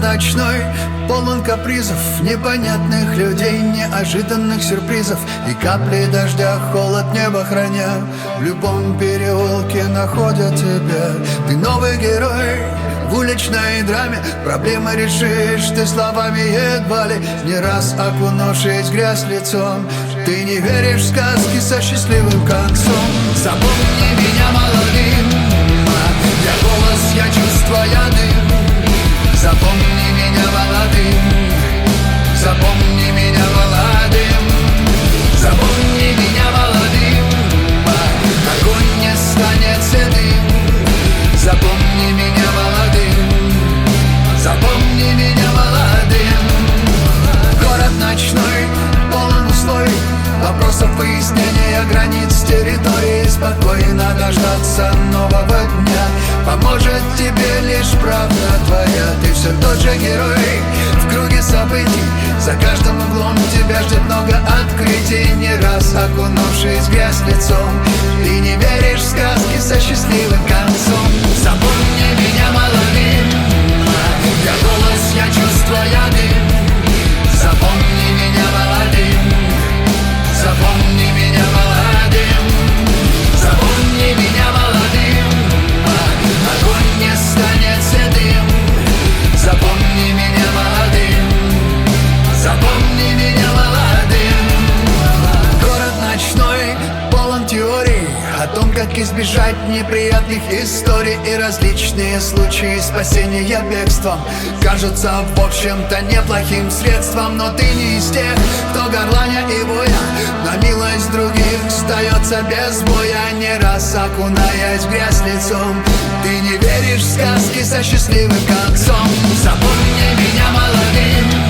ночной полон капризов, непонятных людей, неожиданных сюрпризов. И капли дождя холод неба храня, в любом переулке находят тебя. Ты новый герой в уличной драме, проблемы решишь ты словами едва ли. Не раз окунувшись в грязь лицом, ты не веришь в сказки со счастливым концом. Запомни меня молодым, я голос, я чувство, я дым. Запомни меня молодым, запомни меня молодым. Запомни меня молодым, огонь не станет седым. Запомни меня молодым, запомни меня молодым. Город ночной полон условий, вопросов выяснения границ территории. Спокойно дождаться нового дня поможет тебе лишь правда твоя. Ты все тот же герой в круге событий, за каждым углом тебя ждет много открытий. Не раз окунувшись в грязь лицом, ты не веришь в сказки со счастливым концом. Запомни меня молодым, я голос, я чувство, я дым. Запомни меня молодым, запомни меня молодым. Запомни меня молодым, огонь не станет седым. Запомни меня молодым, запомни меня молодым. Город ночной полон теорий о том, как избежать неприятных историй. И различные случаи спасения бегством кажутся в общем-то неплохим средством. Но ты не из тех, кто горланя и воя на милость других остается без боя. Не раз окунаясь в грязь лицом, ты не веришь в сказки со счастливым концом. Запомни меня молодым,